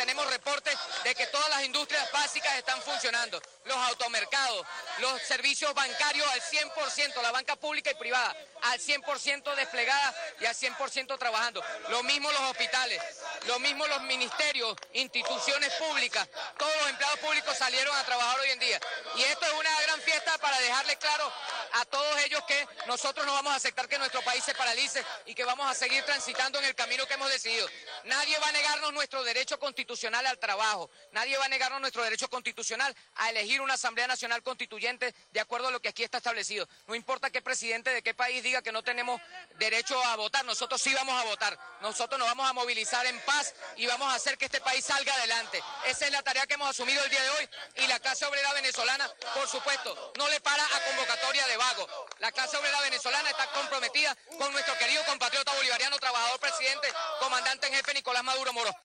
tenemos reportes de que todas las industrias básicas están funcionando, los automercados, los servicios bancarios al 100%, la banca pública y privada al 100% desplegada y al 100% trabajando. Lo mismo los hospitales, lo mismo los ministerios, instituciones públicas, todos los empleados públicos salieron a trabajar hoy en día. Y esto es una gran fiesta para dejarles claro a todos ellos que nosotros no vamos a aceptar que nuestro país se paralice y que vamos a seguir transitando en el camino que hemos decidido. Nadie va a negarnos nuestro derecho constitucional al trabajo, nadie va a negarnos nuestro derecho constitucional a elegir una Asamblea Nacional Constituyente de acuerdo a lo que aquí está establecido. No importa qué presidente de qué país diga que no tenemos derecho a votar, nosotros sí vamos a votar, nosotros nos vamos a movilizar en paz y vamos a hacer que este país salga adelante. Esa es la tarea que hemos asumido el día de hoy y la clase obrera venezolana, por supuesto, no le para a convocatoria de vago. La clase obrera venezolana está comprometida con nuestro querido compatriota bolivariano, trabajador, presidente, comandante en jefe Nicolás Maduro Moro.